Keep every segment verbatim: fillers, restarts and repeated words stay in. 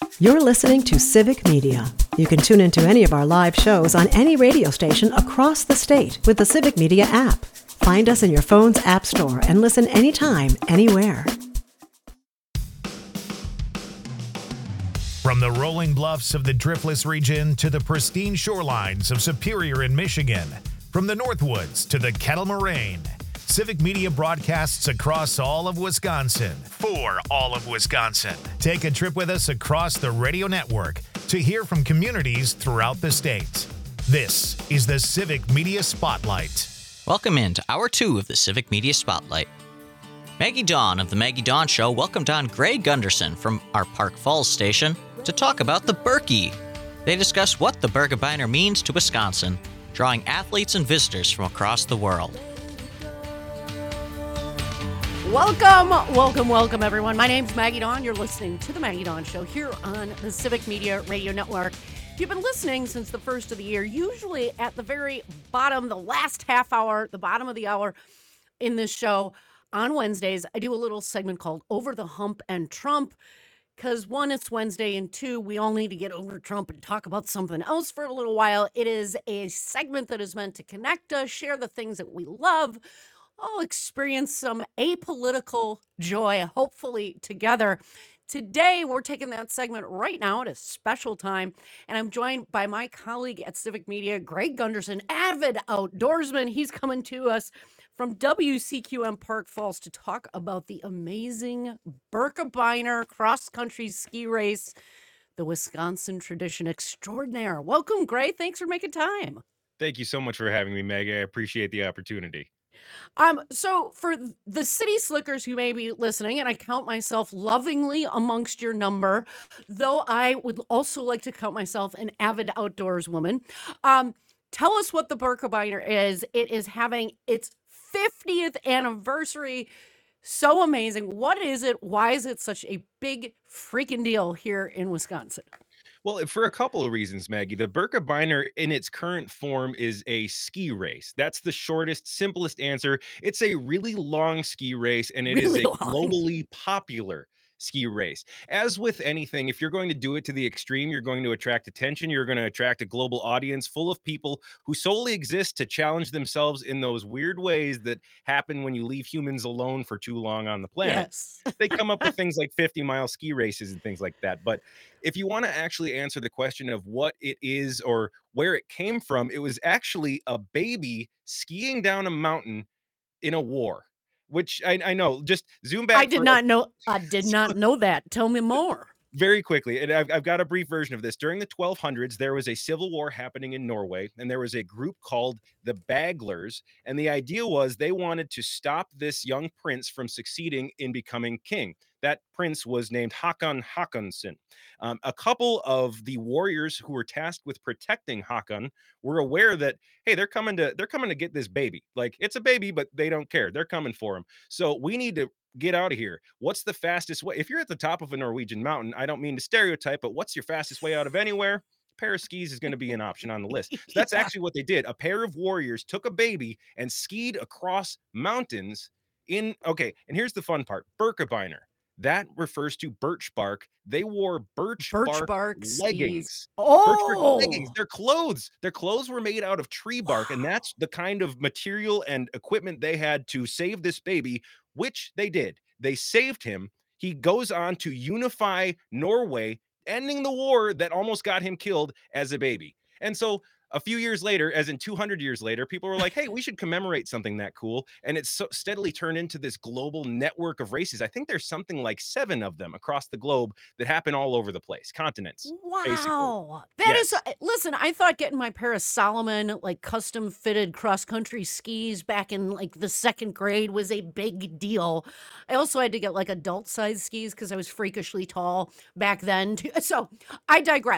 You're listening to Civic Media. You can tune into any of our live shows on any radio station across the state with the Civic Media app. Find us in your phone's app store and listen anytime, anywhere. From the rolling bluffs of the Driftless region to the pristine shorelines of Superior in Michigan, from the Northwoods to the Kettle Moraine, Civic Media broadcasts across all of Wisconsin for all of Wisconsin. Take a trip with us across the radio network to hear from communities throughout the state. This is the Civic Media Spotlight. Welcome in to Hour two of the Civic Media Spotlight. Maggie Dawn of The Maggie Dawn Show welcomed on Greg Gunderson from our Park Falls station to talk about the Birkie. They discuss what the Birkebeiner means to Wisconsin, drawing athletes and visitors from across the world. Welcome, welcome, welcome, everyone. My name's Maggie Dawn. You're listening to The Maggie Dawn Show here on the Civic Media Radio Network. If you've been listening since the first of the year, usually at the very bottom, the last half hour, the bottom of the hour in this show, on Wednesdays, I do a little segment called Over the Hump and Trump, because one, it's Wednesday, and two, we all need to get over Trump and talk about something else for a little while. It is a segment that is meant to connect us, share the things that we love, all experience some apolitical joy, hopefully together. Today, we're taking that segment right now at a special time, and I'm joined by my colleague at Civic Media, Greg Gunderson, avid outdoorsman. He's coming to us from W C Q M Park Falls to talk about the amazing Birkebeiner cross-country ski race, the Wisconsin tradition extraordinaire. Welcome, Greg. Thanks for making time. Thank you so much for having me, Meg. I appreciate the opportunity. Um, so for the city slickers who may be listening, and I count myself lovingly amongst your number, though I would also like to count myself an avid outdoors woman. Um, tell us what the Birkebeiner is. It is having its fiftieth anniversary. So amazing. What is it? Why is it such a big freaking deal here in Wisconsin? Well, for a couple of reasons, Maggie. The Birkebeiner in its current form is a ski race. That's the shortest, simplest answer. It's a really long ski race, and it Really is a long. globally popular ski race. As with anything, if you're going to do it to the extreme, you're going to attract attention. You're going to attract a global audience full of people who solely exist to challenge themselves in those weird ways that happen when you leave humans alone for too long on the planet. Yes. They come up with things like fifty mile ski races and things like that. But if you want to actually answer the question of what it is or where it came from, it was actually a baby skiing down a mountain in a war, which I, I know, just zoom back. I did for not a- know. I did not know that. Tell me more. very quickly, and I've, I've got a brief version of this. During the twelve hundreds, there was a civil war happening in Norway, and there was a group called the Baglers, and the idea was they wanted to stop this young prince from succeeding in becoming king. That prince was named Hakon Hakonsson. Um, a couple of the warriors who were tasked with protecting Hakon were aware that, hey, they're coming to they're coming to get this baby. Like, it's a baby, but they don't care. They're coming for him. So we need to get out of here. What's the fastest way? If you're at the top of a Norwegian mountain, I don't mean to stereotype, but what's your fastest way out of anywhere? A pair of skis is going to be an option on the list. So that's Yeah. actually what they did. A pair of warriors took a baby and skied across mountains in, okay, and here's the fun part. Birkebeiner. That refers to birch bark. They wore birch, Birch bark, bark skis. leggings. Birch bark Oh, leggings. Their clothes. Their clothes were made out of tree bark, and that's the kind of material and equipment they had to save this baby, which they did. They saved him. He goes on to unify Norway, ending the war that almost got him killed as a baby. And so a few years later, as in two hundred years later, people were like, hey, we should commemorate something that cool. And it's so steadily turned into this global network of races. I think there's something like seven of them across the globe that happen all over the place, continents. basically. wow. That is, Yes. uh, listen, I thought getting my pair of Solomon, like custom fitted cross country skis back in like the second grade was a big deal. I also had to get like adult size skis because I was freakishly tall back then. Too. So I digress.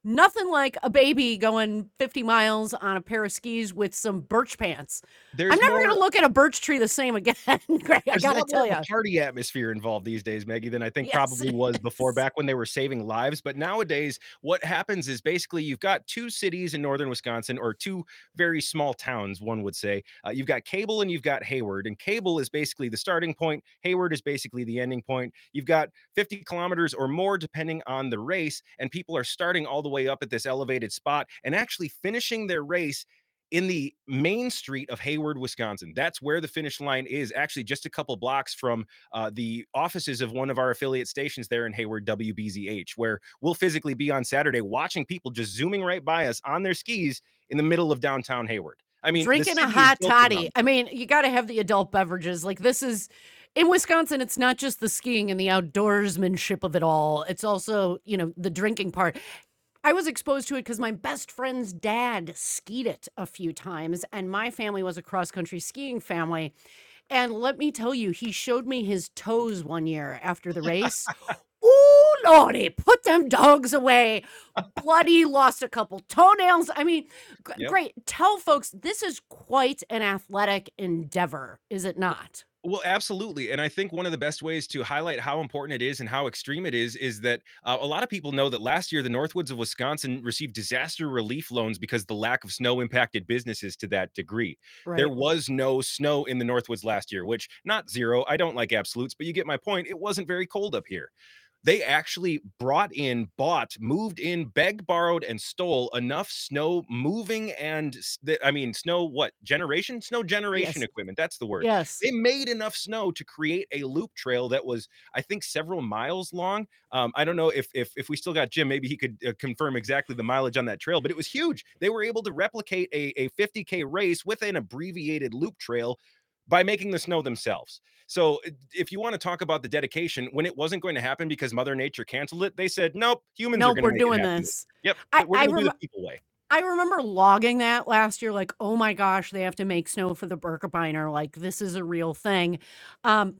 Nothing like a baby going fifty miles on a pair of skis with some birch pants. I'm There's never more gonna look at a birch tree the same again, Greg, I there's a gotta lot more tell of a you. party atmosphere involved these days, Maggie, than I think Yes, probably it was before, is. back when they were saving lives. But nowadays, what happens is basically you've got two cities in northern Wisconsin, or two very small towns, one would say. Uh, you've got Cable and you've got Hayward, and Cable is basically the starting point. Hayward is basically the ending point. You've got fifty kilometers or more, depending on the race, and people are starting all the way up at this elevated spot and actually finishing their race in the main street of Hayward, Wisconsin. That's where the finish line is, actually just a couple blocks from uh, the offices of one of our affiliate stations there in Hayward, W B Z H, where we'll physically be on Saturday watching people just zooming right by us on their skis in the middle of downtown Hayward. I mean, the Drinking a city is hot built toddy. around I mean, you gotta have the adult beverages. Like, this is in Wisconsin, it's not just the skiing and the outdoorsmanship of it all. It's also, you know, the drinking part. I was exposed to it because my best friend's dad skied it a few times, and my family was a cross-country skiing family. And let me tell you, he showed me his toes one year after the race. Ooh, lordy, put them dogs away. Bloody, lost a couple toenails. I mean, g- Yep. great. Tell folks this is quite an athletic endeavor, is it not? Well, absolutely. And I think one of the best ways to highlight how important it is and how extreme it is is that uh, a lot of people know that last year the Northwoods of Wisconsin received disaster relief loans because the lack of snow impacted businesses to that degree. There Right. was no snow in the Northwoods last year, which, not zero. I don't like absolutes, but you get my point. It wasn't very cold up here. They actually brought in, bought, moved in, begged, borrowed, and stole enough snow moving and s- the- I mean, snow what generation? Snow generation Yes. equipment. That's the word. Yes. They made enough snow to create a loop trail that was, I think, several miles long. Um, I don't know if if if we still got Jim, maybe he could uh, confirm exactly the mileage on that trail, but it was huge. They were able to replicate a a fifty K race with an abbreviated loop trail by making the snow themselves. So i- if you want to talk about the dedication, when it wasn't going to happen because Mother Nature canceled it, they said, nope, humans are Nope, going to we're make it doing happen. this. Yep, I we're I going to do rem the people way. I remember logging that last year, like, oh my gosh, they have to make snow for the Birkebeiner. Like, this is a real thing. Um,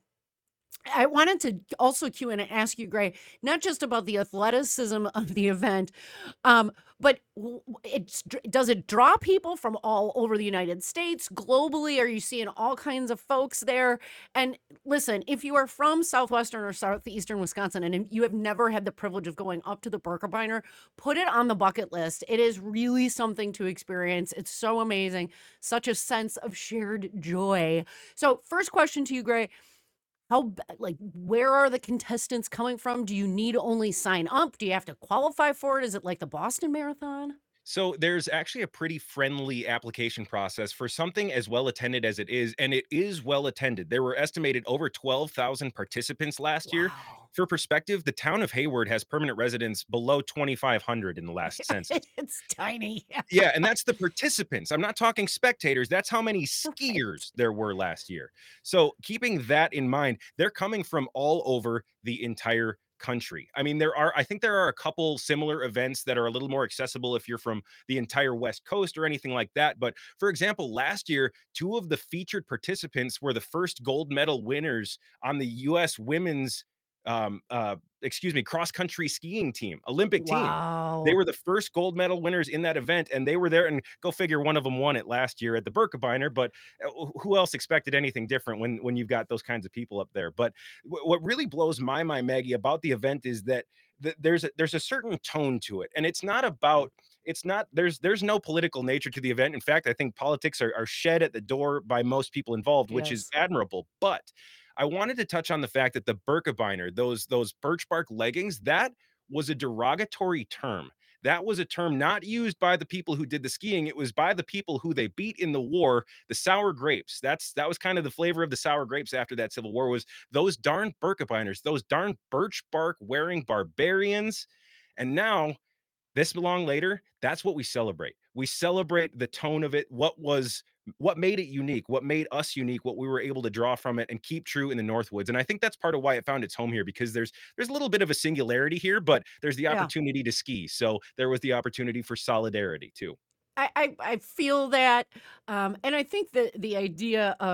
I wanted to also cue in and ask you, Gray, not just about the athleticism of the event, um, but w- w- it's dr- does it draw people from all over the United States, globally? Are you seeing all kinds of folks there? And listen, if you are from southwestern or southeastern Wisconsin and you have never had the privilege of going up to the Birkebeiner, put it on the bucket list. It is really something to experience. It's so amazing, such a sense of shared joy. So, first question to you, Gray. How b like, where are the contestants coming from? Do you need to only sign up? Do you have to qualify for it? Is it like the Boston Marathon? So there's actually a pretty friendly application process for something as well attended as it is, and it is well attended. There were estimated over twelve thousand participants last year. Wow. For perspective, the town of Hayward has permanent residents below twenty-five hundred in the last census. It's tiny. Yeah, and that's the participants. I'm not talking spectators. That's how many Right. skiers there were last year. So, keeping that in mind, they're coming from all over the entire country. I mean, there are I think there are a couple similar events that are a little more accessible if you're from the entire West Coast or anything like that, but for example, last year, two of the featured participants were the first gold medal winners on the U S women's um uh excuse me, cross country skiing team, Olympic team. They Wow. were the first gold medal winners in that event, and they were there. And go figure, one of them won it last year at the Birkebeiner. But uh, who else expected anything different when when you've got those kinds of people up there? But w- what really blows my mind, Maggie, about the event is that th- there's a, there's a certain tone to it, and it's not about it's not there's there's no political nature to the event. In fact, I think politics are, are shed at the door by most people involved, which is Yes. admirable. But I wanted to touch on the fact that the Birkebeiner, those those birch bark leggings, that was a derogatory term. That was a term not used by the people who did the skiing. It was by the people who they beat in the war, the sour grapes. That's that was kind of the flavor of the sour grapes after that Civil War, was those darn Birkebeiners, those darn birch bark wearing barbarians. And now, this long later, that's what we celebrate. We celebrate the tone of it, what was what made it unique, what made us unique, what we were able to draw from it and keep true in the Northwoods. And I think that's part of why it found its home here, because there's there's a little bit of a singularity here, but there's the Yeah. opportunity to ski. So there was the opportunity for solidarity too. I I I feel that, um, and I think that the idea of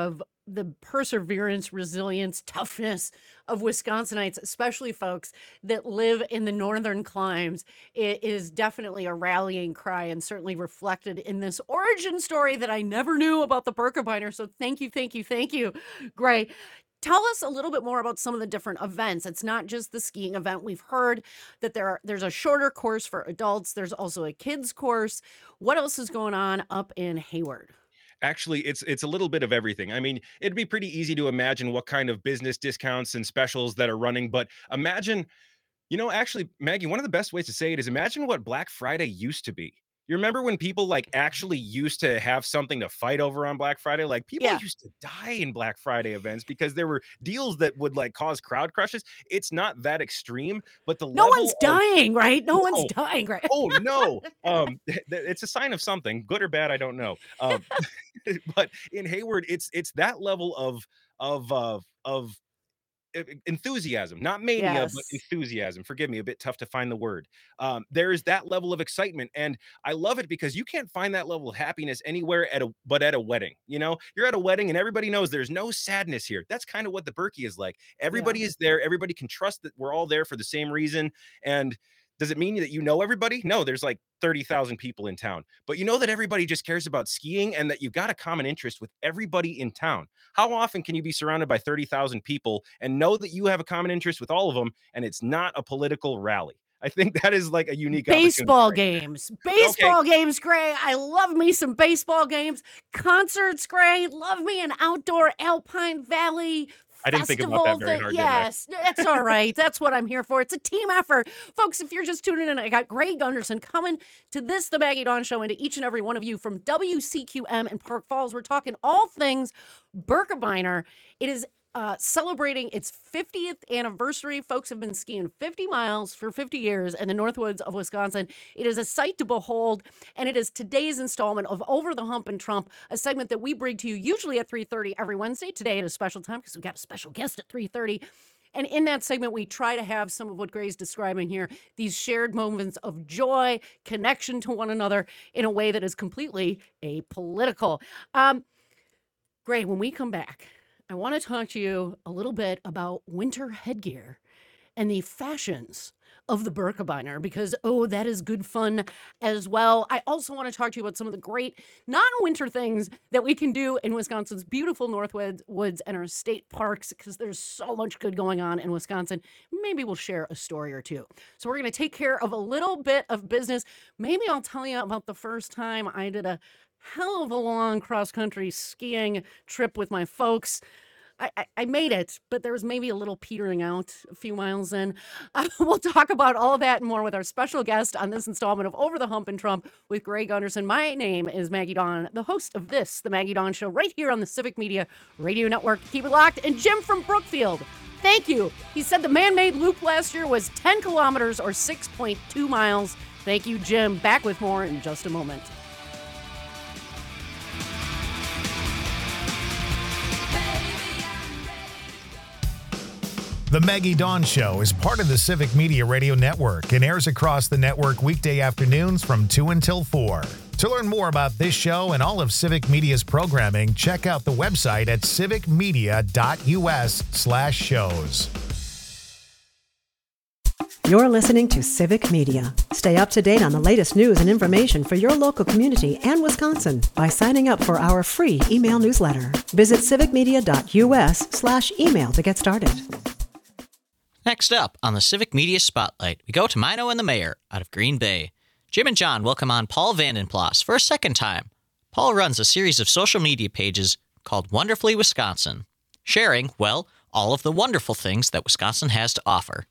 the perseverance, resilience, toughness of Wisconsinites, especially folks that live in the northern climes, it is definitely a rallying cry and certainly reflected in this origin story that I never knew about the Birkebeiner. So thank you, thank you, thank you, Gray. Tell us a little bit more about some of the different events. It's not just the skiing event. We've heard that there are, there's a shorter course for adults. There's also a kids course. What else is going on up in Hayward? Actually, it's it's a little bit of everything. I mean, it'd be pretty easy to imagine what kind of business discounts and specials that are running, but imagine, you know, actually, Maggie, one of the best ways to say it is imagine what Black Friday used to be. You remember when people like actually used to have something to fight over on Black Friday? Like people Yeah. used to die in Black Friday events because there were deals that would like cause crowd crushes. It's not that extreme, but the No level one's of dying, right? No no, one's dying, right? oh no, um, th- th- it's a sign of something, good or bad, I don't know. Um, but in Hayward, it's it's that level of of uh, of e- e- enthusiasm, not mania, but Yes. enthusiasm. Forgive me, a bit tough to find the word. Um, there's that level of excitement, and I love it because you can't find that level of happiness anywhere at a but at a wedding. You know, you're at a wedding, and everybody knows there's no sadness here. That's kind of what the Berkey is like. Yeah. Everybody is there. Everybody can trust that we're all there for the same reason. And does it mean that you know everybody? No, there's like thirty thousand people in town, but you know that everybody just cares about skiing and that you've got a common interest with everybody in town. How often can you be surrounded by thirty thousand people and know that you have a common interest with all of them and it's not a political rally? I think that is like a unique Baseball opportunity. games. Baseball games, Gray. I love me some baseball games. Concerts, Gray. Love me an outdoor Alpine Valley I didn't think about that festival very thing. hard, didn't I? Yes, that's all right. That's what I'm here for. It's a team effort. Folks, if you're just tuning in, I got Gray Gunderson coming to this, The Maggie Dawn Show, and to each and every one of you from W C Q M in Park Falls. We're talking all things Birkebeiner. It is uh, celebrating its fiftieth anniversary. Folks have been skiing fifty miles for fifty years in the Northwoods of Wisconsin. It is a sight to behold, and it is today's installment of Over the Hump and Trump, a segment that we bring to you usually at three thirty every Wednesday. Today at a special time because we've got a special guest at three thirty. And in that segment, we try to have some of what Gray's describing here, these shared moments of joy, connection to one another in a way that is completely apolitical. Um, Gray, when we come back, I want to talk to you a little bit about winter headgear and the fashions of the Birkebeiner because, oh, that is good fun as well. I also want to talk to you about some of the great non-winter things that we can do in Wisconsin's beautiful Northwoods woods and our state parks because there's so much good going on in Wisconsin. Maybe we'll share a story or two. So we're going to take care of a little bit of business. Maybe I'll tell you about the first time I did a hell of a long cross-country skiing trip with my folks. I, I, I made it, but there was maybe a little petering out a few miles in. Uh, we'll talk about all of that and more with our special guest on this installment of Over the Hump and Trump with Gray Gunderson. My name is Maggie Dawn, the host of this, The Maggie Dawn Show, right here on the Civic Media Radio Network. Keep it locked. And Jim from Brookfield, thank you. He said the man-made loop last year was ten kilometers or six point two miles. Thank you, Jim. Back with more in just a moment. The Maggie Dawn Show is part of the Civic Media Radio Network and airs across the network weekday afternoons from two until four. To learn more about this show and all of Civic Media's programming, check out the website at civicmedia.us slash shows. You're listening to Civic Media. Stay up to date on the latest news and information for your local community and Wisconsin by signing up for our free email newsletter. Visit civicmedia.us slash email to get started. Next up on the Civic Media Spotlight, we go to Mino and the Mayor out of Green Bay. Jim and John welcome on Paul Vandenplas for a second time. Paul runs a series of social media pages called Wonderfully Wisconsin, sharing, well, all of the wonderful things that Wisconsin has to offer.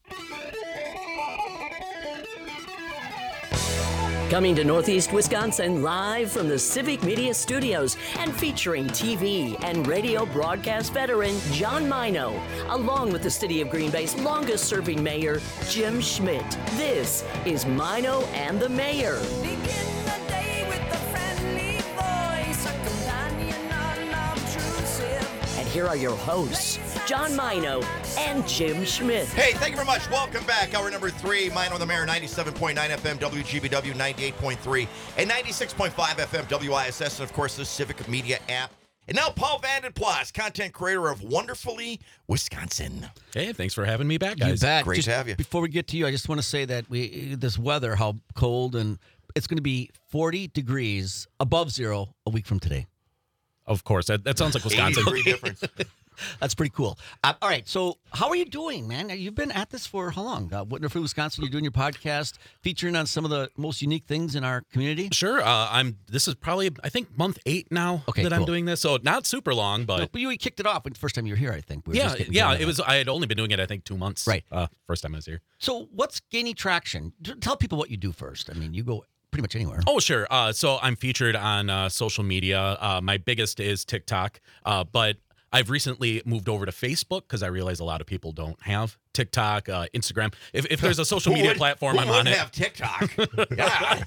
Coming to Northeast Wisconsin live from the Civic Media Studios and featuring T V and radio broadcast veteran John Mino, along with the City of Green Bay's longest-serving mayor, Jim Schmidt. This is Mino and the Mayor. Begin the day with a friendly voice, a companion unobtrusive. And here are your hosts, John Mino and Jim Schmidt. Hey, thank you very much. Welcome back. Hour number three, Mine on the Mayor, ninety-seven point nine F M, W G B W ninety-eight point three, and ninety-six point five F M, W I S S, and of course the Civic Media app. And now Paul Vandenplas, content creator of Wonderfully Wisconsin. Hey, thanks for having me back, You guys. bet. Great Just to have you. Before we get to you, I just want to say that we this weather, how cold, and it's going to be forty degrees above zero a week from today. Of course, that, that sounds like Wisconsin. eighty degree difference. That's pretty cool. Uh, all right, so how are you doing, man? You've been at this for how long? Uh, Wonderfully Wisconsin, you're doing your podcast, featuring on some of the most unique things in our community. Sure. Uh, I'm. This is probably I think month eight now Okay, that I'm cool. doing this, so not super long, but No, but you kicked it off when the first time you were here, I think. We were yeah, just getting yeah. going It on was. I had only been doing it I think two months. Right. Uh, first time I was here. So what's gaining traction? T- Tell people what you do first. I mean, you go pretty much anywhere. Oh, sure. Uh, so I'm featured on uh, social media. Uh, my biggest is TikTok, uh, but I've recently moved over to Facebook because I realize a lot of people don't have TikTok, uh, Instagram. If, if there's a social Who media would- platform, who I'm on wouldn't it. have TikTok? Yeah.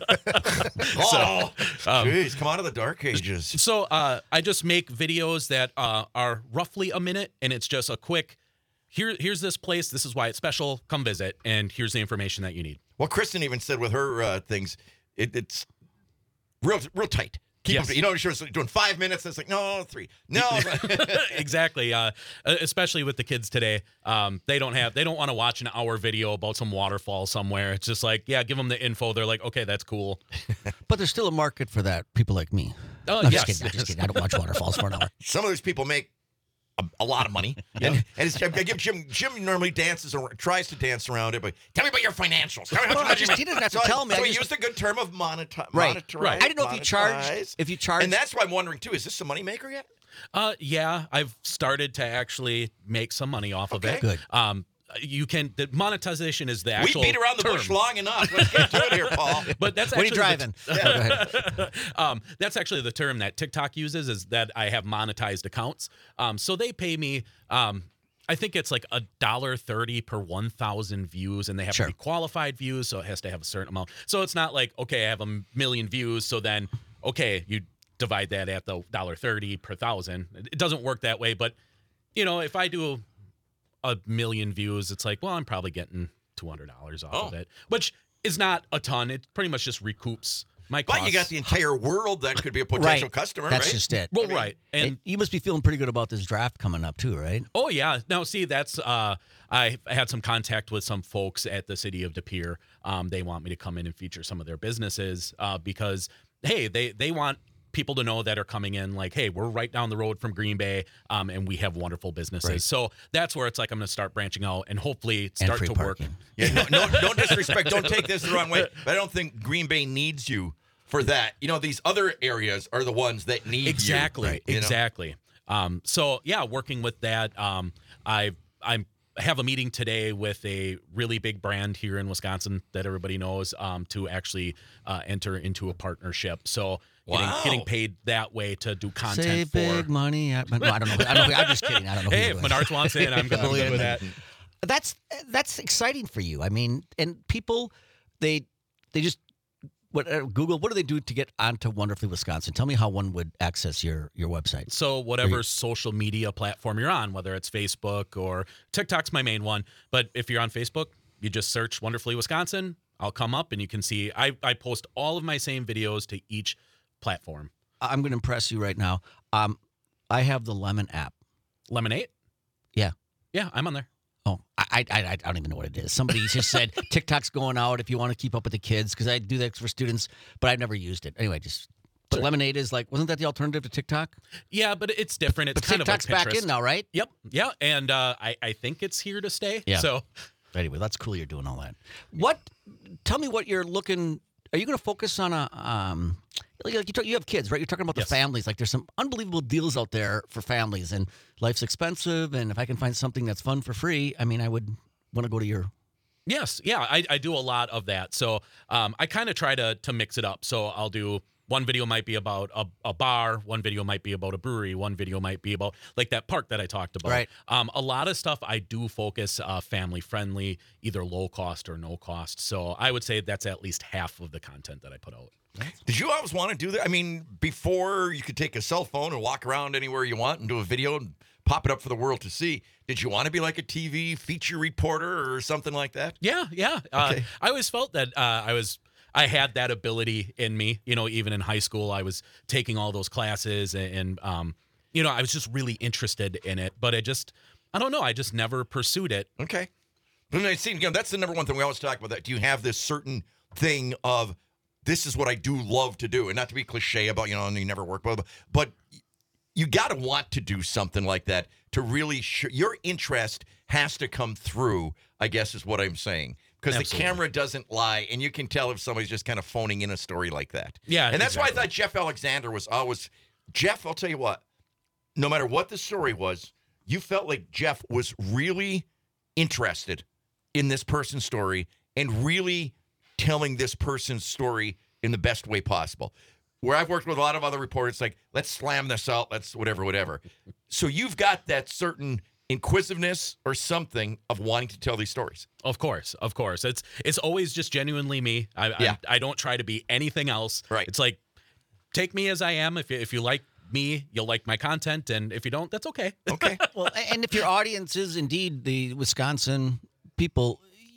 Oh, jeez, come out of the dark ages. So uh, I just make videos that uh, are roughly a minute, and it's just a quick. Here, here's this place. This is why it's special. Come visit, and here's the information that you need. Well, Kristen even said with her uh, things, it, it's real, real tight. Keep Yes. them, you know, she was doing five minutes. It's like, no, three. No. Exactly. Uh, especially with the kids today, um, they don't have, they don't want to watch an hour video about some waterfall somewhere. It's just like, yeah, give them the info. They're like, okay, that's cool. But there's still a market for that, people like me. Oh, No, I'm yes. just kidding. I'm just kidding. I don't watch waterfalls for an hour. Some of those people make a, a lot of money. And, and it's, I give Jim, Jim normally dances or tries to dance around it, but tell me about your financials. Tell me how Well, much I just- you he make. doesn't have to So I- tell me. I So he just- used the good term of monetize. Right. monetize, Right. I didn't know if you charge. monetize. If you charge, And that's why I'm wondering, too, is this a moneymaker yet? Uh, yeah, I've started to actually make some money off of Okay. it. Good. Um, you can, the monetization is the We actual beat around the term. bush long enough. Let's get to it here, Paul. But that's when are you actually the- driving? Yeah, go ahead. um, that's actually the term that TikTok uses, is that I have monetized accounts. Um, so they pay me, um, I think it's like a dollar thirty per one thousand views, and they have Sure. to be qualified views, so it has to have a certain amount. So it's not like, okay, I have a million views, so then okay, you divide that at the dollar thirty per thousand. It doesn't work that way, but you know, if I do a million views, it's like, well, I'm probably getting two hundred dollars off Oh. of it, which is not a ton. It pretty much just recoups my costs. But you got the entire world that could be a potential Right. customer, That's right? just it. well, right, and And you must be feeling pretty good about this draft coming up too, right? oh yeah, now see, that's uh, I had some contact with some folks at the city of De Pere. Um, they want me to come in and feature some of their businesses uh, because hey, they they want people to know that are coming in like, hey, we're right down the road from Green Bay, um, and we have wonderful businesses. Right. So that's where it's like I'm going to start branching out and hopefully start free to work. parking. Yeah, no, no, don't disrespect. Don't take this the wrong way. But I don't think Green Bay needs you for that. You know, these other areas are the ones that need Exactly, you. you know? exactly. Um, so yeah, working with that, um, I I'm have a meeting today with a really big brand here in Wisconsin that everybody knows um, to actually uh, enter into a partnership. So getting, Wow. getting paid that way to do content Say for. big money. I, no, I don't know. I don't know. I'm just kidding. I don't know. Hey, who if it was. Menards wants in, I'm good, I'm good with that. That's that's exciting for you. I mean, and people, they they just what uh, Google. What do they do to get onto Wonderfully Wisconsin? Tell me how one would access your your website. So whatever social media platform you're on, whether it's Facebook or TikTok's my main one, but if you're on Facebook, you just search Wonderfully Wisconsin. I'll come up and you can see I, I post all of my same videos to each platform. I'm going to impress you right now. Um, I have the Lemon app. Lemonade? Yeah. Yeah, I'm on there. Oh, I, I I don't even know what it is. Somebody just said TikTok's going out if you want to keep up with the kids because I do that for students, but I've never used it. Anyway, just but Lemonade is like, wasn't that the alternative to TikTok? Yeah, but it's different. It's But kind TikTok's of like back Pinterest. in now, right? Yep. Yeah, and uh, I I think it's here to stay. Yeah. So Anyway, that's cool. You're doing all that. What? Tell me what you're looking. Are you going to focus on a? Um, like you, talk, you have kids, right? You're talking about the Yes. families. Like there's some unbelievable deals out there for families, and life's expensive. And if I can find something that's fun for free, I mean, I would want to go to your. yes, yeah, I, I do a lot of that. So um, I kind of try to to mix it up. So I'll do. One video might be about a, a bar. One video might be about a brewery. One video might be about like that park that I talked about. Right. Um, a lot of stuff I do focus uh, family friendly, either low cost or no cost. So I would say that's at least half of the content that I put out. Did you always want to do that? I mean, before you could take a cell phone and walk around anywhere you want and do a video and pop it up for the world to see, did you want to be like a T V feature reporter or something like that? Yeah, yeah. Uh, Okay. I always felt that uh, I was. I had that ability in me, you know, even in high school, I was taking all those classes and, and um, you know, I was just really interested in it, but I just, I don't know, I just never pursued it. Okay. But I see, you know, that's the number one thing we always talk about. That do you have this certain thing of this is what I do love to do, and not to be cliche about you know you never work, blah, blah, but you got to want to do something like that to really sh- your interest has to come through. I guess is what I'm saying because the camera doesn't lie, and you can tell if somebody's just kind of phoning in a story like that. Yeah, and that's exactly. why I thought Jeff Alexander was always Jeff. I'll tell you what, no matter what the story was, you felt like Jeff was really interested in this person's story and really telling this person's story in the best way possible. Where I've worked with a lot of other reporters, like, let's slam this out, let's whatever, whatever. So you've got that certain inquisitiveness or something of wanting to tell these stories. Of course, of course. It's it's always just genuinely me. I Yeah. I, I don't try to be anything else. Right. It's like, take me as I am. If you, if you like me, you'll like my content, and if you don't, that's okay. Okay. Well, and if your audience is indeed the Wisconsin people,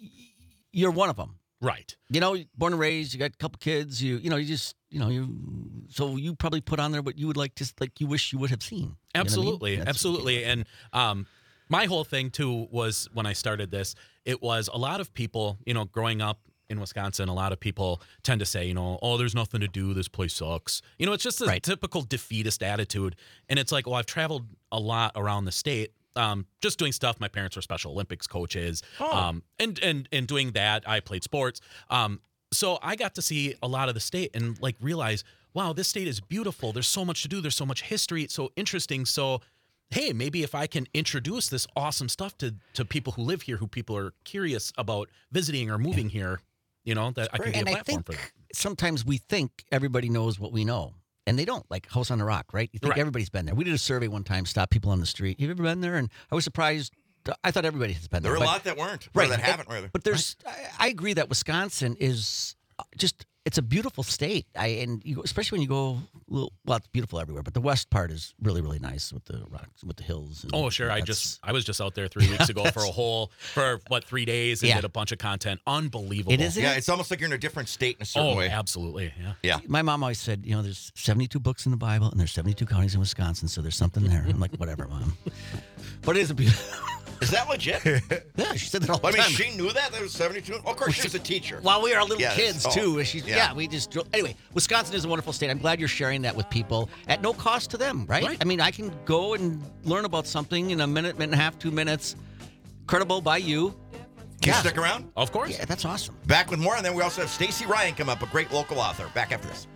you're one of them. Right. You know, born and raised, you got a couple kids, you you know, you just, you know, you so you probably put on there what you would like to, like you wish you would have seen. You know what I mean? Absolutely, That's- absolutely. And um, my whole thing too was when I started this, it was a lot of people, you know, growing up in Wisconsin, a lot of people tend to say, you know, oh, there's nothing to do. This place sucks. You know, it's just a Right. typical defeatist attitude. And it's like, well, I've traveled a lot around the state. Um, just doing stuff. My parents were Special Olympics coaches. Oh. Um, and, and, and doing that, I played sports. Um, so I got to see a lot of the state and like realize, wow, this state is beautiful. There's so much to do. There's so much history. It's so interesting. So, hey, maybe if I can introduce this awesome stuff to, to people who live here, who people are curious about visiting or moving here, you know, that I can be And a I platform think for them. sometimes we think everybody knows what we know. And they don't, like House on the Rock, right? You think Right. everybody's been there. We did a survey one time, stop people on the street. Have you ever been there? And I was surprised. I thought everybody has been There there. are a but- lot that weren't, or Right. that and- haven't, rather. But there's, I, I agree that Wisconsin is just, it's a beautiful state. I and you, go- especially when you go, a little, well, it's beautiful everywhere, but the west part is really, really nice with the rocks, with the hills. And Oh, sure. I that's- just I was just out there three weeks ago for a whole for what three days and Yeah. did a bunch of content. Unbelievable. It is. Yeah, it's almost like you're in a different state in a certain Oh, way. absolutely. Yeah. Yeah. My mom always said, you know, there's seventy-two books in the Bible and there's seventy-two counties in Wisconsin, so there's something there. I'm like, whatever, Mom. But it is a beautiful. Is that legit? Yeah, she said that all the I mean, time. she knew that? There was seventy-two? Of course, she was a teacher. While we were little Yeah, kids that's- too, oh, she's yeah. yeah. We just drove. Anyway, Wisconsin is a wonderful state. I'm glad you're sharing that with people at no cost to them, right? Right. I mean, I can go and learn about something in a minute, minute and a half, two minutes, credible by you. Can Yeah. you stick around? Of course. Yeah, that's awesome. Back with more, and then we also have Stacey Ryan come up, a great local author. Back after this.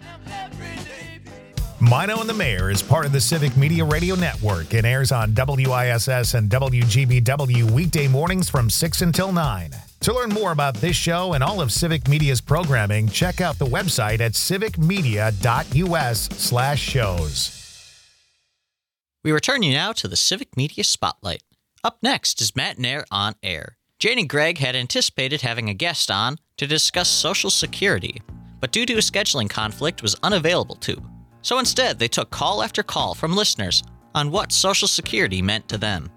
Mino and the Mayor is part of the Civic Media Radio Network and airs on W I S S and W G B W weekday mornings from six until nine. To learn more about this show and all of Civic Media's programming, check out the website at civicmedia.us slash shows. We return you now to the Civic Media Spotlight. Up next is Matt Nair on Air. Jane and Greg had anticipated having a guest on to discuss Social Security, but due to a scheduling conflict was unavailable to. So instead, they took call after call from listeners on what Social Security meant to them.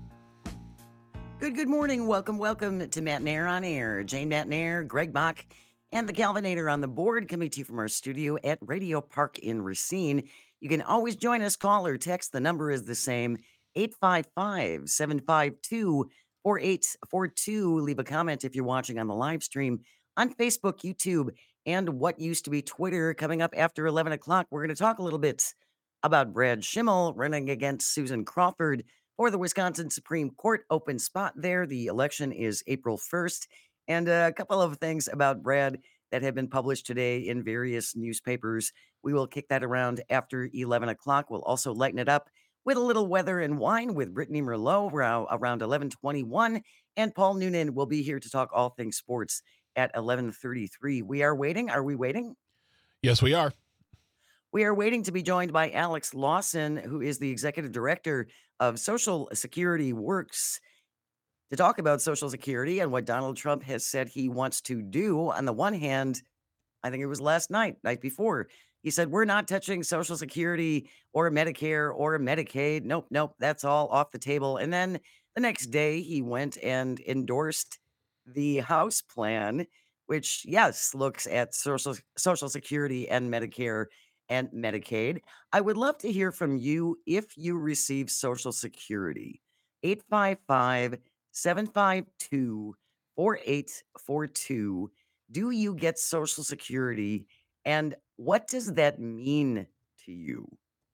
Good, good morning. Welcome, welcome to Matt Nair on Air. Jane Matt Nair, Greg Bach, and the Calvinator on the board coming to you from our studio at Radio Park in Racine. You can always join us, call or text. The number is the same, eight five five, seven five two, four eight four two. Leave a comment if you're watching on the live stream on Facebook, YouTube, and what used to be Twitter. Coming up after eleven o'clock, we're going to talk a little bit about Brad Schimmel running against Susan Crawford for the Wisconsin Supreme Court open spot there. The election is April first. And a couple of things about Brad that have been published today in various newspapers. We will kick that around after eleven o'clock. We'll also lighten it up with a little weather and wine with Brittany Merlot around, around eleven twenty-one. And Paul Noonan will be here to talk all things sports at eleven thirty-three. We are waiting. Are we waiting? Yes, we are. We are waiting to be joined by Alex Lawson, who is the executive director of Social Security Works, to talk about Social Security and what Donald Trump has said he wants to do. On the one hand, I think it was last night, night before, he said, we're not touching Social Security or Medicare or Medicaid. Nope, nope, that's all off the table. And then the next day, he went and endorsed the House plan, which, yes, looks at Social, Social Security and Medicare and Medicaid. I would love to hear from you if you receive Social Security. eight five five, seven five two, four eight four two. Do you get Social Security? And what does that mean to you?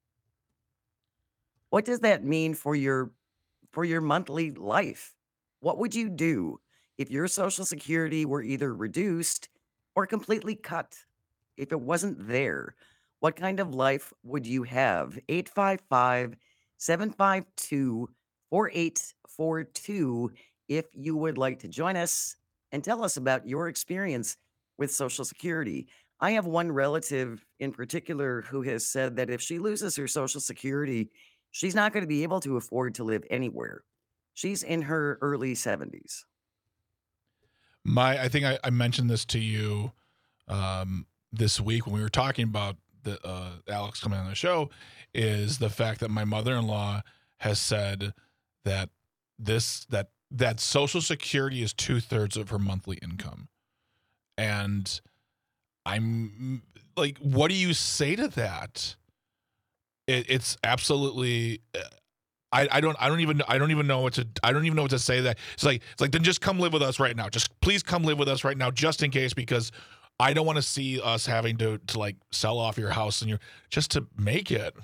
What does that mean for your for your monthly life? What would you do if your Social Security were either reduced or completely cut? If it wasn't there, what kind of life would you have? eight five five, seven five two, four eight four two if you would like to join us and tell us about your experience with Social Security. I have one relative in particular who has said that if she loses her Social Security, she's not going to be able to afford to live anywhere. She's in her early seventies. My, I think I, I mentioned this to you um, this week when we were talking about the uh, Alex coming on the show, is the fact that my mother-in-law has said that this that that Social Security is two thirds of her monthly income, and I'm like, what do you say to that? It, it's absolutely. I, I don't I don't even I don't even know what to I don't even know what to say. That it's like it's like then just come live with us right now. Just please come live with us right now, just in case, because I don't want to see us having to to like sell off your house and your just to make it.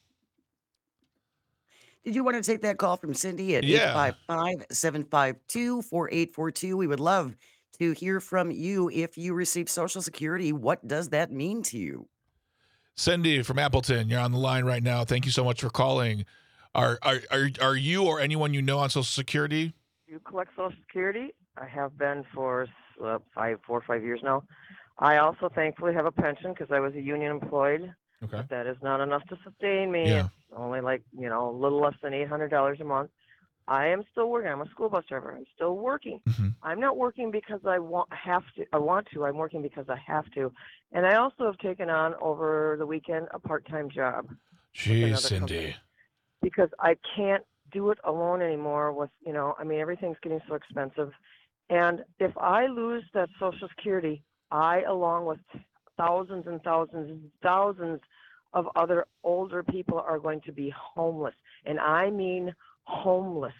Did you want to take that call from Cindy at Yeah. eight five five, seven five two, four eight four two? We would love to hear from you. If you receive Social Security, what does that mean to you? Cindy from Appleton, you're on the line right now. Thank you so much for calling. Are are are, are you or anyone you know on Social Security? You collect Social Security. I have been for uh, five, four or five years now. I also thankfully have a pension because I was a union employed. Okay. But that is not enough to sustain me. Yeah. It's only like, you know, a little less than eight hundred dollars a month. I am still working. I'm a school bus driver. I'm still working. Mm-hmm. I'm not working because I want have to. I want to. I'm working because I have to. And I also have taken on over the weekend a part-time job. Jeez, another Cindy. company. Because I can't do it alone anymore with, you know, I mean, everything's getting so expensive. And if I lose that Social Security, I, along with thousands and thousands and thousands of other older people, are going to be homeless. And I mean homeless.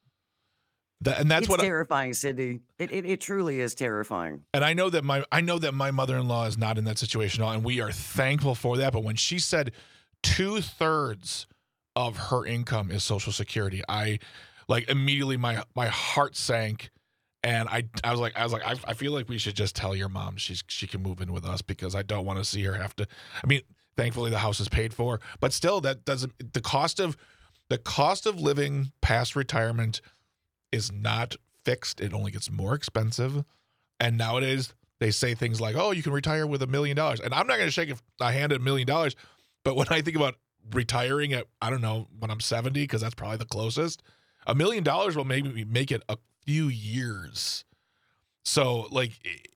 That, and that's it's what I, terrifying, Cindy. It, it it truly is terrifying. and I know that my I know that my mother-in-law is not in that situation at all, and we are thankful for that. But when she said two thirds of her income is Social Security, I like immediately my my heart sank, and I I was like I was like I, I feel like we should just tell your mom she's she can move in with us, because I don't want to see her have to. I mean, thankfully the house is paid for, but still, that doesn't the cost of the cost of living past retirement is not fixed. It only gets more expensive, and nowadays they say things like, "Oh, you can retire with a million dollars," and I'm not going to shake a hand at a million dollars, but when I think about retiring at, I don't know, when I'm seventy, because that's probably the closest, a million dollars will maybe make it a few years. So like,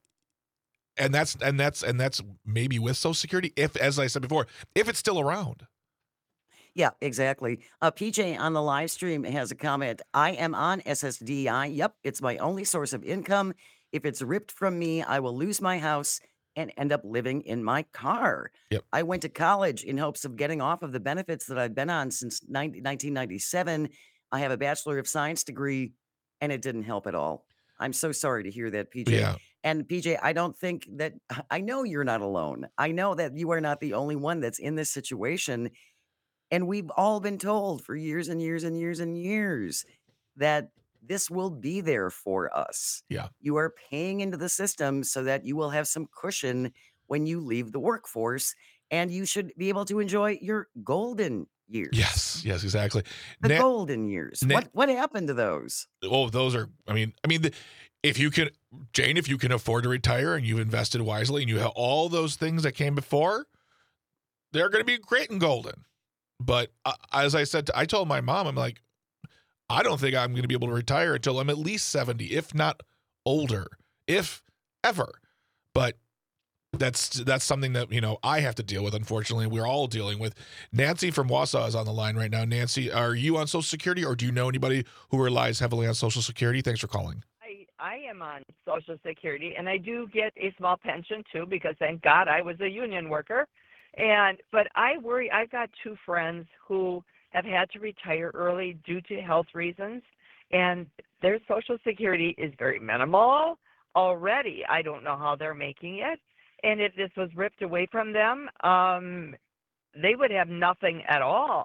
and that's and that's and that's maybe with Social Security, if, as I said before, if it's still around. Yeah, exactly. Uh, P J on the live stream has a comment. I am on S S D I. Yep, it's my only source of income. If it's ripped from me, I will lose my house and end up living in my car. Yep. I went to college in hopes of getting off of the benefits that I've been on since nineteen ninety-seven. I have a Bachelor of Science degree, and it didn't help at all. I'm so sorry to hear that, P J. Yeah. And P J, I don't think that, I know you're not alone. I know that you are not the only one that's in this situation. And we've all been told for years and years and years and years that this will be there for us. Yeah. You are paying into the system so that you will have some cushion when you leave the workforce, and you should be able to enjoy your golden years. Yes. Yes. Exactly. The Na- golden years. Na- what what happened to those? Oh, those are. I mean. I mean. The, if you can, Jane, if you can afford to retire and you've invested wisely and you have all those things that came before, they're going to be great and golden. But uh, as I said, to, I told my mom, I'm like, I don't think I'm going to be able to retire until I'm at least seventy, if not older, if ever. But that's that's something that, you know, I have to deal with, unfortunately. We're all dealing with. Nancy from Wausau is on the line right now. Nancy, are you on Social Security, or do you know anybody who relies heavily on Social Security? Thanks for calling. I, I am on Social Security, and I do get a small pension, too, because thank God I was a union worker. And but I worry. I've got two friends who have had to retire early due to health reasons, and their Social Security is very minimal already. I don't know how they're making it. And if this was ripped away from them, um, they would have nothing at all.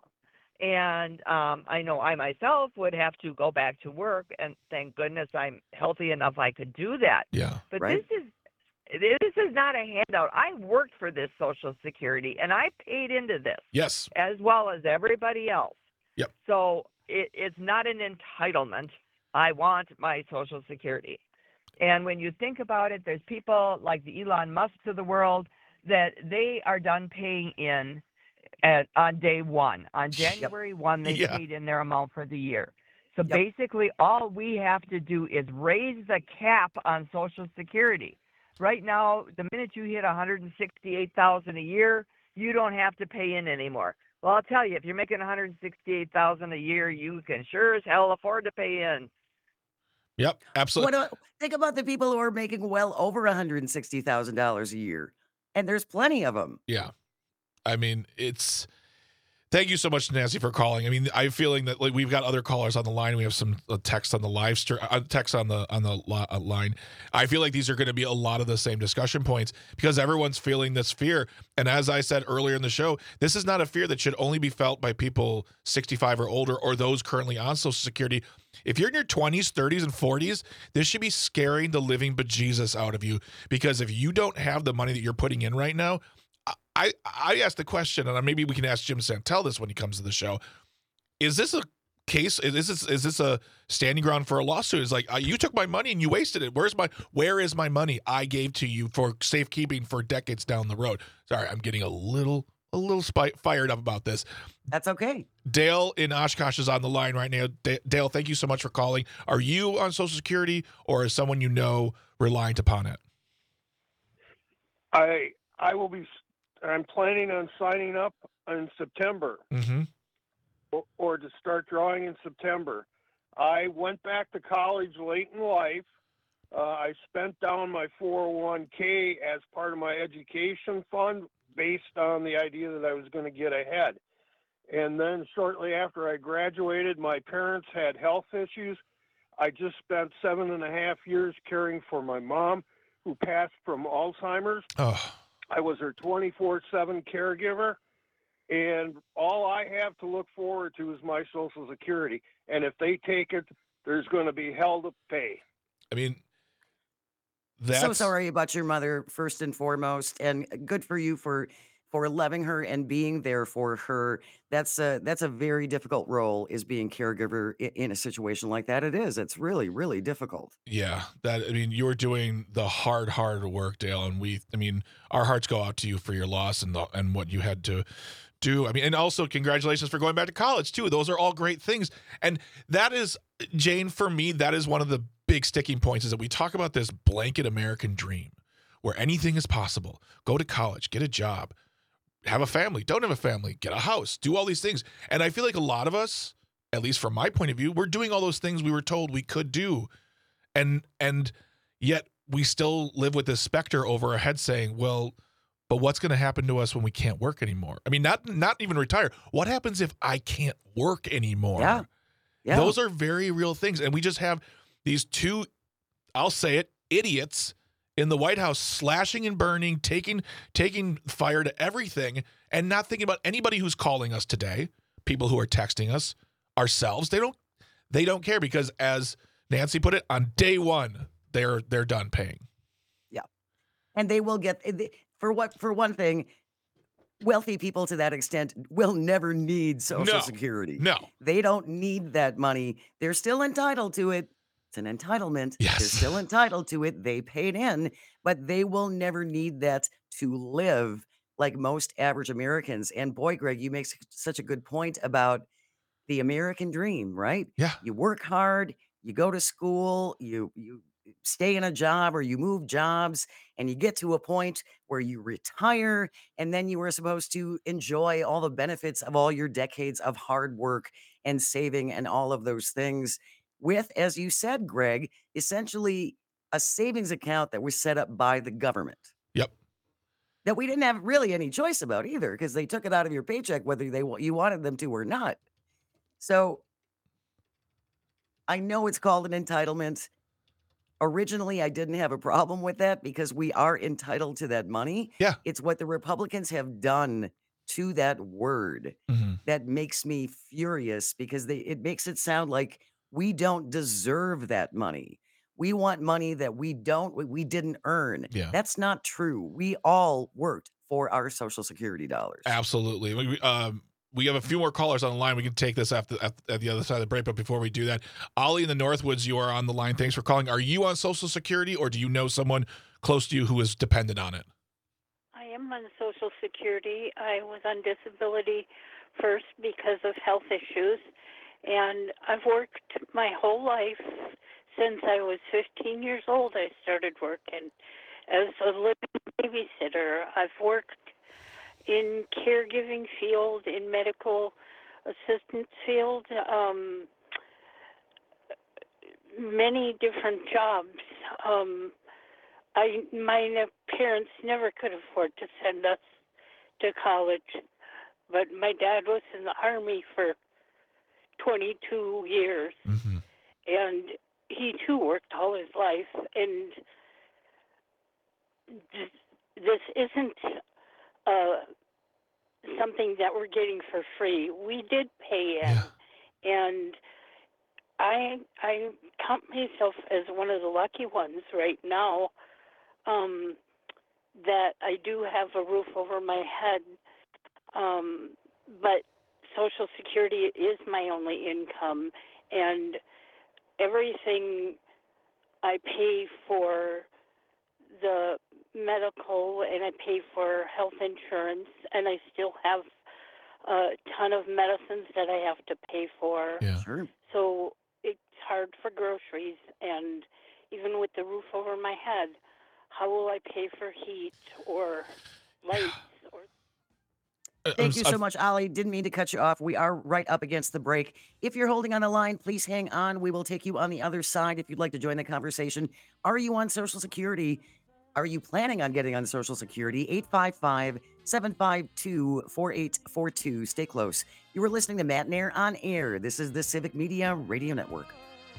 And um, I know I myself would have to go back to work, and thank goodness I'm healthy enough I could do that. Yeah. But Right. this is this is not a handout. I worked for this Social Security, and I paid into this Yes. as well as everybody else. Yep. So it, it's not an entitlement. I want my Social Security. And when you think about it, there's people like the Elon Musks of the world that they are done paying in at, on day one. On January first, they Yeah. paid in their amount for the year. So Yep. basically, all we have to do is raise the cap on Social Security. Right now, the minute you hit one hundred sixty-eight thousand dollars a year, you don't have to pay in anymore. Well, I'll tell you, if you're making one hundred sixty-eight thousand dollars a year, you can sure as hell afford to pay in. Yep. Absolutely. What do, think about the people who are making well over one hundred sixty thousand dollars a year, and there's plenty of them. Yeah. I mean, it's thank you so much, Nancy, for calling. I mean, I'm feeling that like we've got other callers on the line. We have some uh, text on the live stream, uh, text on the on the li- uh, line. I feel like these are going to be a lot of the same discussion points because everyone's feeling this fear. And as I said earlier in the show, this is not a fear that should only be felt by people sixty-five or older or those currently on Social Security. If you're in your twenties, thirties, and forties, this should be scaring the living bejesus out of you because if you don't have the money that you're putting in right now, I, I asked the question, and maybe we can ask Jim Santel this when he comes to the show. Is this a case? Is this is this a standing ground for a lawsuit? It's like uh, you took my money and you wasted it. Where's my where is my money I gave to you for safekeeping for decades down the road? Sorry, I'm getting a little a little spy, fired up about this. That's okay. Dale in Oshkosh is on the line right now. D- Dale, thank you so much for calling. Are you on Social Security, or is someone you know reliant upon it? I I will be. I'm planning on signing up in September, Mm-hmm. or, or to start drawing in September. I went back to college late in life. Uh, I spent down my four oh one k as part of my education fund based on the idea that I was going to get ahead. And then shortly after I graduated, my parents had health issues. I just spent seven and a half years caring for my mom, who passed from Alzheimer's. Oh. I was her twenty-four seven caregiver, and all I have to look forward to is my Social Security. And if they take it, there's going to be hell to pay. I mean, that's So sorry about your mother, first and foremost, and good for you for for loving her and being there for her. That's a that's a very difficult role, is being caregiver in, in a situation like that. It is. It's really, really difficult. Yeah, that I mean, you're doing the hard, hard work, Dale, and we. I mean, our hearts go out to you for your loss and the, and what you had to do. I mean, and also congratulations for going back to college too. Those are all great things, and that is, Jane, for me, that is one of the big sticking points. Is that we talk about this blanket American dream, where anything is possible. Go to college, get a job, have a family, don't have a family, get a house, do all these things. And I feel like a lot of us, at least from my point of view, we're doing all those things we were told we could do. And and yet we still live with this specter over our head saying, well, but what's going to happen to us when we can't work anymore? I mean, not not even retire. What happens if I can't work anymore? Yeah. Yeah. Those are very real things. And we just have these two, I'll say it, idiots in the White House slashing and burning, taking taking fire to everything, and not thinking about anybody who's calling us today, people who are texting us, ourselves. They don't they don't care because, as Nancy put it, on day one, they're they're done paying. Yeah, and they will get they- for what for one thing. Wealthy people to that extent will never need Social No. Security. No. They don't need that money. They're still entitled to it. It's an entitlement. Yes. They're still entitled to it. They paid in, but they will never need that to live like most average Americans. And boy, Greg, you make s- such a good point about the American dream, right? Yeah. You work hard, you go to school, you you stay in a job or you move jobs, and you get to a point where you retire, and then you were supposed to enjoy all the benefits of all your decades of hard work and saving and all of those things with, as you said, Greg, essentially a savings account that was set up by the government. Yep. that we didn't have really any choice about either, because they took it out of your paycheck whether they wa- you wanted them to or not. So I know it's called an entitlement. Originally, I didn't have a problem with that because we are entitled to that money. Yeah. It's what the Republicans have done to that word Mhm. that makes me furious, because they it makes it sound like we don't deserve that money. We want money that we don't we, we didn't earn. Yeah. That's not true. We all worked for our Social Security dollars. Absolutely. We, we, um, we have a few more callers on the line. We can take this after at, at the other side of the break. But before we do that, Ollie in the Northwoods, you are on the line. Thanks for calling. Are you on Social Security, or do you know someone close to you who is dependent on it? I am on Social Security. I was on disability first because of health issues, and I've worked my whole life since I was fifteen years old. I started working as a living babysitter. I've worked in caregiving field, in medical assistance field, um, many different jobs. Um, I my ne- parents never could afford to send us to college, but my dad was in the Army for twenty-two years, mm-hmm. and he too worked all his life. And this, this isn't uh, something that we're getting for free. We did pay in, yeah. and I I count myself as one of the lucky ones right now. Um, that I do have a roof over my head, um, but Social Security is my only income, and everything I pay for the medical, and I pay for health insurance, and I still have a ton of medicines that I have to pay for. Yeah. Sure. So it's hard for groceries, and even with the roof over my head, how will I pay for heat or lights? Or Thank you so much, Ollie. Didn't mean to cut you off. We are right up against the break. If you're holding on the line, please hang on. We will take you on the other side if you'd like to join the conversation. Are you on Social Security? Are you planning on getting on Social Security? eight five five, seven five two, four eight four two. Stay close. You were listening to Matt Nair on Air. This is the Civic Media Radio Network.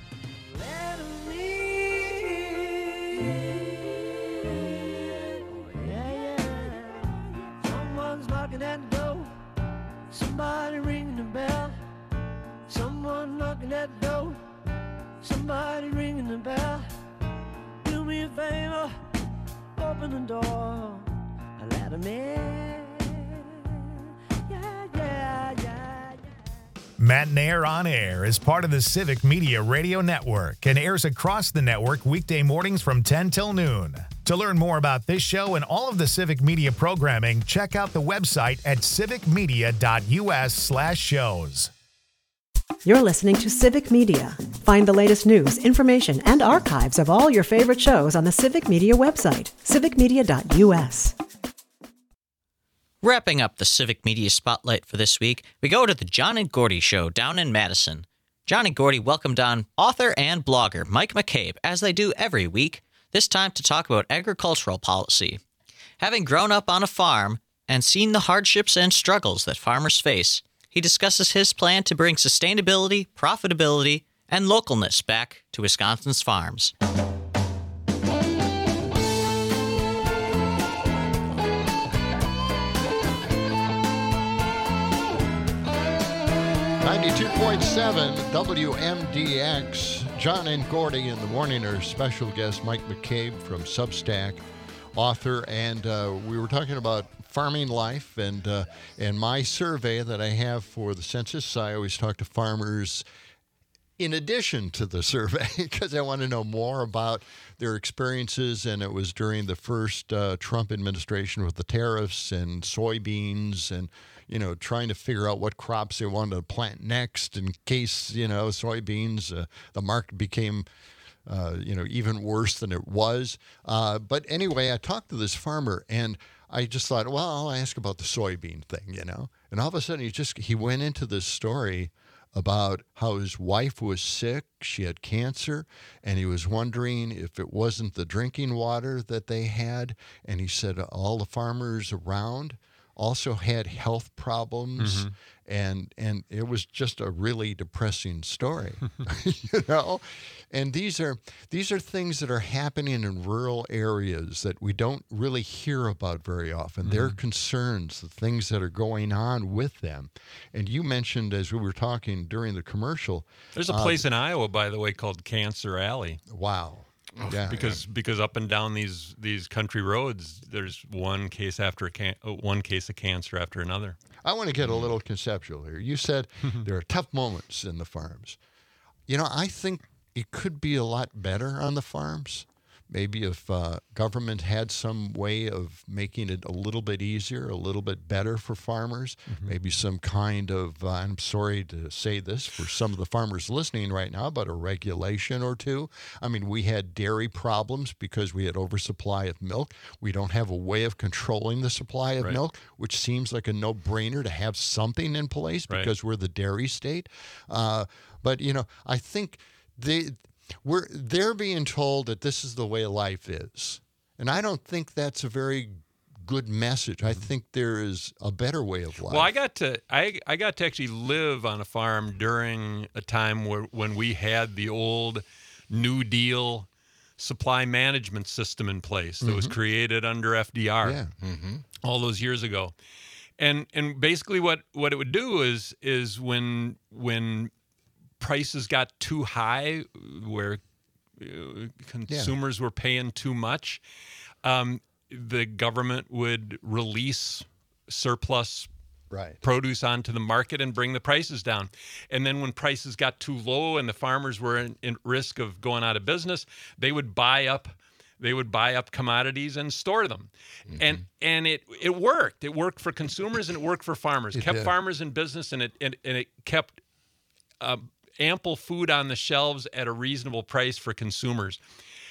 Someone's knocking at the door. Somebody ringing the bell. Someone knocking at the door. Somebody ringing the bell. Do me a favor. Open the door. Let 'em in. Yeah, yeah, yeah. Matt Nair on Air is part of the Civic Media Radio Network and airs across the network weekday mornings from ten till noon. To learn more about this show and all of the Civic Media programming, check out the website at civicmedia.us slash shows. You're listening to Civic Media. Find the latest news, information, and archives of all your favorite shows on the Civic Media website, civic media dot u s. Wrapping up the Civic Media Spotlight for this week, we go to the John and Gordy Show down in Madison. John and Gordy welcomed on author and blogger Mike McCabe, as they do every week, this time to talk about agricultural policy. Having grown up on a farm and seen the hardships and struggles that farmers face, he discusses his plan to bring sustainability, profitability, and localness back to Wisconsin's farms. ninety-two point seven W M D X. John and Gordy in the morning. Our special guest, Mike McCabe from Substack, author, and uh, we were talking about farming life and uh, and my survey that I have for the census. I always talk to farmers in addition to the survey because I want to know more about their experiences, and it was during the first uh, Trump administration with the tariffs and soybeans and, you know, trying to figure out what crops they wanted to plant next in case, you know, soybeans, uh, the market became, uh, you know, even worse than it was. Uh, but anyway, I talked to this farmer, and I just thought, well, I'll ask about the soybean thing, you know. And all of a sudden, he just he went into this story about how his wife was sick. She had cancer, and he was wondering if it wasn't the drinking water that they had. And he said all the farmers around also had health problems. Mm-hmm. And and it was just a really depressing story, you know. And these are these are things that are happening in rural areas that we don't really hear about very often. Mm-hmm. Their concerns, the things that are going on with them. And you mentioned as we were talking during the commercial, There's a uh, place in Iowa, by the way, called Cancer Alley. Wow. Yeah. Because because up and down these these country roads, there's one case after can, one case of cancer after another. I want to get a little conceptual here. You said there are tough moments in the farms. You know, I think it could be a lot better on the farms. Maybe if uh, government had some way of making it a little bit easier, a little bit better for farmers, Mm-hmm. maybe some kind of, uh, I'm sorry to say this for some of the farmers listening right now, but a regulation or two. I mean, we had dairy problems because we had oversupply of milk. We don't have a way of controlling the supply of Right. milk, which seems like a no-brainer to have something in place Right. because we're the dairy state. Uh, but, you know, I think they... We're they're being told that this is the way life is, and I don't think that's a very good message. I think there is a better way of life. Well, I got to I I got to actually live on a farm during a time where when we had the old New Deal supply management system in place that was Mhm. created under F D R Yeah. Mm-hmm. all those years ago. And and basically what, what it would do is is when when prices got too high, where uh, consumers were paying too much, um, the government would release surplus right. produce onto the market and bring the prices down. And then when prices got too low and the farmers were in, in risk of going out of business, they would buy up they would buy up commodities and store them. Mm-hmm. And and it it worked. It worked for consumers and it worked for farmers. It kept did. farmers in business, and it and, and it kept uh, ample food on the shelves at a reasonable price for consumers.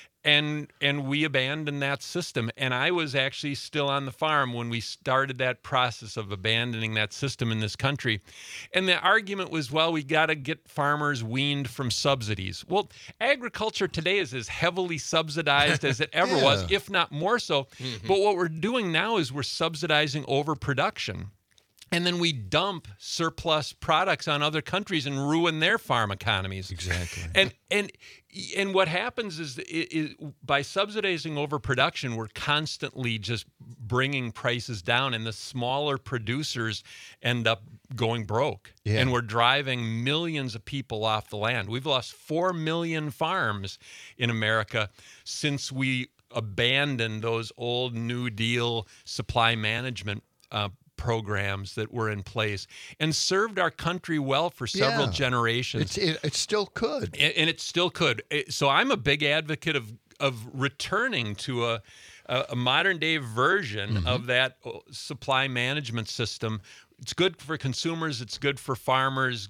And and we abandoned that system. And I was actually still on the farm when we started that process of abandoning that system in this country. And the argument was, well, we got to get farmers weaned from subsidies. Well, agriculture today is as heavily subsidized as it ever Yeah. was, if not more so. Mhm. But what we're doing now is we're subsidizing overproduction. And then we dump surplus products on other countries and ruin their farm economies. Exactly. And and and what happens is, is by subsidizing overproduction, we're constantly just bringing prices down, and the smaller producers end up going broke. Yeah. And we're driving millions of people off the land. We've lost four million farms in America since we abandoned those old New Deal supply management uh, programs that were in place and served our country well for several Yeah. generations. It's, it, it still could. And, and it still could. It- So I'm a big advocate of of returning to a a, a modern day version Mm-hmm. of that uh, supply management system. It's good for consumers. It's good for farmers.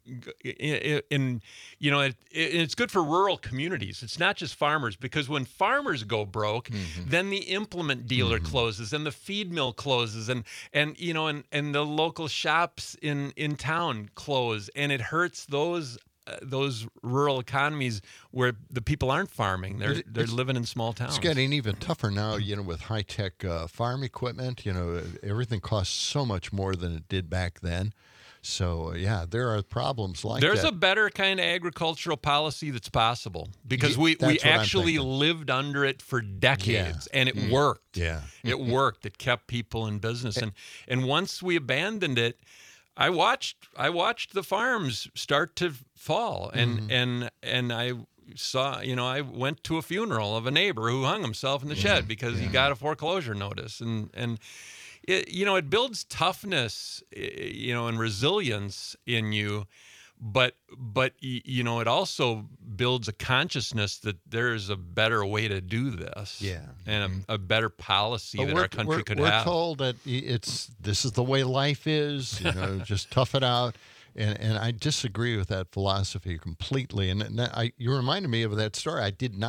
And, you know, it, it, it's good for rural communities. It's not just farmers, because when farmers go broke, Mm-hmm. then the implement dealer closes and the feed mill closes, and, and you know, and, and the local shops in, in town close, and it hurts those uh, those rural economies where the people aren't farming. They're It- they're it's- living in small towns. It's getting even tougher now, you know, with high-tech uh, farm equipment. You know, everything costs so much more than it did back then. So, uh, yeah, there are problems like There's that. a better kind of agricultural policy that's possible, because Ye- we, that's we what I'm actually thinking. lived under it for decades, and it Mm. worked. Yeah. It worked. It kept people in business. And and once we abandoned it, I watched I watched the farms start to fall, and Mhm. and and I saw, you know, I went to a funeral of a neighbor who hung himself in the shed because he got a foreclosure notice, and and it, you know, it builds toughness, eh, you know, and resilience in you, but but y- you know, it also builds a consciousness that there's a better way to do this, Yeah. and a, a better policy But that we're, our country we're, could we're have. told that i- it's this is the way life is. You know, just tough it out. And and I disagree with that philosophy completely. And, and that, I you reminded me of that story. I did not.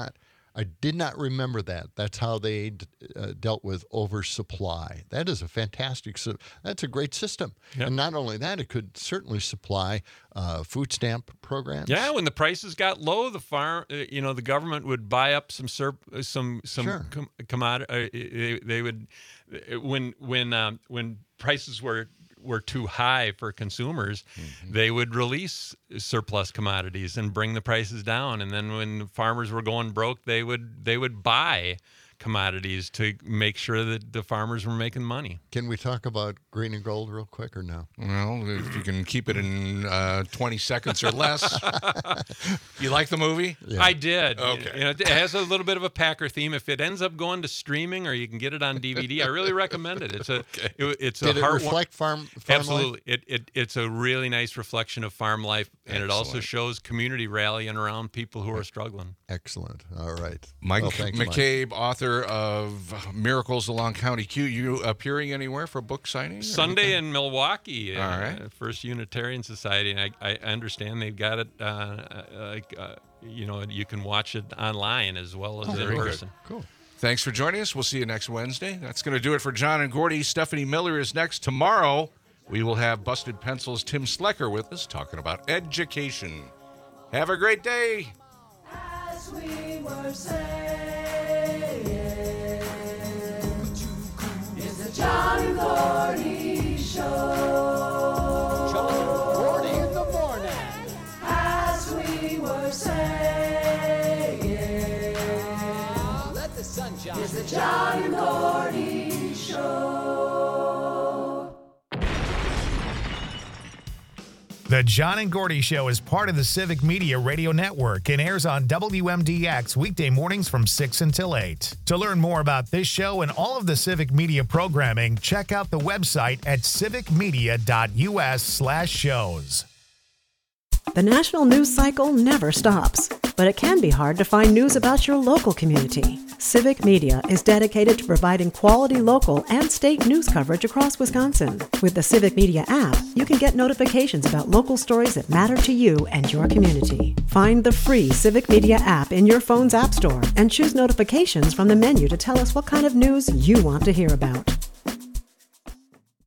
I did not remember that. That's how they uh, dealt with oversupply. That is a fantastic, that's a great system. Yep. And not only that, it could certainly supply uh, food stamp programs. Yeah, when the prices got low, the farm, uh, you know, the government would buy up some serp, uh, some some Sure. com- commodity. Uh, they, they would when when um, when prices were. were too high for consumers, mm-hmm. they would release surplus commodities and bring the prices down. And then when farmers were going broke, they would they would buy commodities to make sure that the farmers were making money. Can we talk about green and gold real quick or no? Well, if you can keep it in uh, twenty seconds or less. You like the movie? Yeah. I did. Okay. You know, it has a little bit of a Packer theme. If it ends up going to streaming or you can get it on D V D, I really recommend it. It's a okay. it, it's Did a it heart reflect farm, farm Absolutely. life? It, it it's a really nice reflection of farm life, and Excellent. it also shows community rallying around people who are struggling. Excellent. All right. Mike well, thanks, Mike. McCabe, author of Miracles Along County Q. You appearing anywhere for book signing? Sunday in Milwaukee. All uh, right. First Unitarian Society. And I, I understand they've got it, uh, like, uh, you know, you can watch it online as well as Oh, in very good. person. Cool. Thanks for joining us. We'll see you next Wednesday. That's going to do it for John and Gordy. Stephanie Miller is next. Tomorrow, we will have Busted Pencil's Tim Slecker with us talking about education. Have a great day. As we were saying, it's the John and Gordy Show. John and Gordy in the morning. As we were saying, let the sun shine. It's the John and Gordy Show. The John and Gordy Show is part of the Civic Media Radio Network and airs on W M D X weekday mornings from six until eight. To learn more about this show and all of the Civic Media programming, check out the website at civicmedia.us slash shows. The national news cycle never stops, but it can be hard to find news about your local community. Civic Media is dedicated to providing quality local and state news coverage across Wisconsin. With the Civic Media app, you can get notifications about local stories that matter to you and your community. Find the free Civic Media app in your phone's app store and choose notifications from the menu to tell us what kind of news you want to hear about.